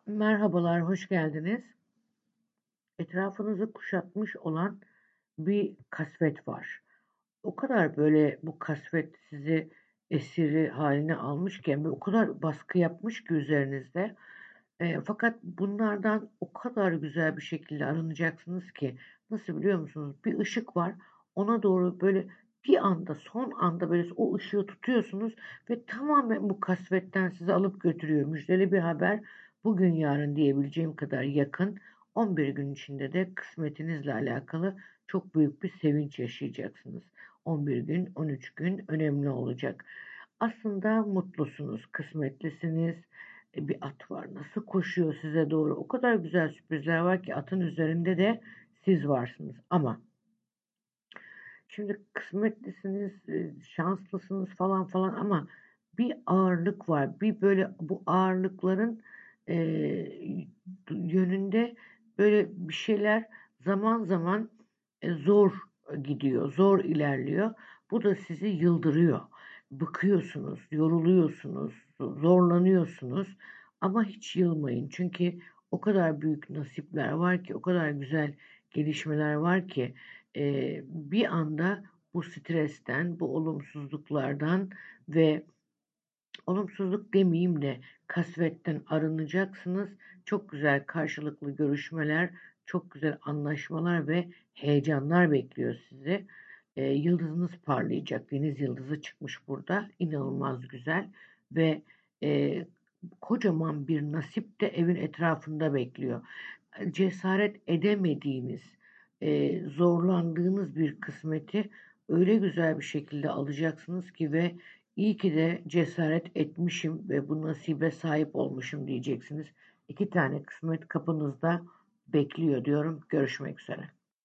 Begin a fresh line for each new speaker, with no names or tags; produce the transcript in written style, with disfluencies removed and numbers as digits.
Merhabalar, hoş geldiniz. Etrafınızı kuşatmış olan bir kasvet var. O kadar böyle bu kasvet sizi esiri haline almışken ve o kadar baskı yapmış ki üzerinizde. Fakat bunlardan o kadar güzel bir şekilde arınacaksınız ki nasıl biliyor musunuz? Bir ışık var. Ona doğru böyle bir anda, son anda böyle o ışığı tutuyorsunuz ve tamamen bu kasvetten sizi alıp götürüyor. Müjdeli bir haber. Bugün yarın diyebileceğim kadar yakın. 11 gün içinde de kısmetinizle alakalı çok büyük bir sevinç yaşayacaksınız. 11 gün, 13 gün önemli olacak. Aslında mutlusunuz, kısmetlisiniz. Bir at var. Nasıl koşuyor size doğru? O kadar güzel sürprizler var ki atın üzerinde de siz varsınız. Ama şimdi kısmetlisiniz, şanslısınız falan falan ama bir ağırlık var. Bir böyle bu ağırlıkların e, yönünde böyle bir şeyler zaman zaman zor gidiyor, zor ilerliyor. Bu da sizi yıldırıyor. Bıkıyorsunuz, yoruluyorsunuz, zorlanıyorsunuz ama hiç yılmayın. Çünkü o kadar büyük nasipler var ki, o kadar güzel gelişmeler var ki bir anda bu stresten, bu olumsuzluklardan ve olumsuzluk demeyeyim de kasvetten arınacaksınız. Çok güzel karşılıklı görüşmeler, çok güzel anlaşmalar ve heyecanlar bekliyor sizi. Yıldızınız parlayacak. Deniz yıldızı çıkmış burada. İnanılmaz güzel ve e, kocaman bir nasip de evin etrafında bekliyor. Cesaret edemediğiniz, zorlandığınız bir kısmeti öyle güzel bir şekilde alacaksınız ki ve iyi ki de cesaret etmişim ve bu nasibe sahip olmuşum diyeceksiniz. İki tane kısmet kapınızda bekliyor diyorum. Görüşmek üzere.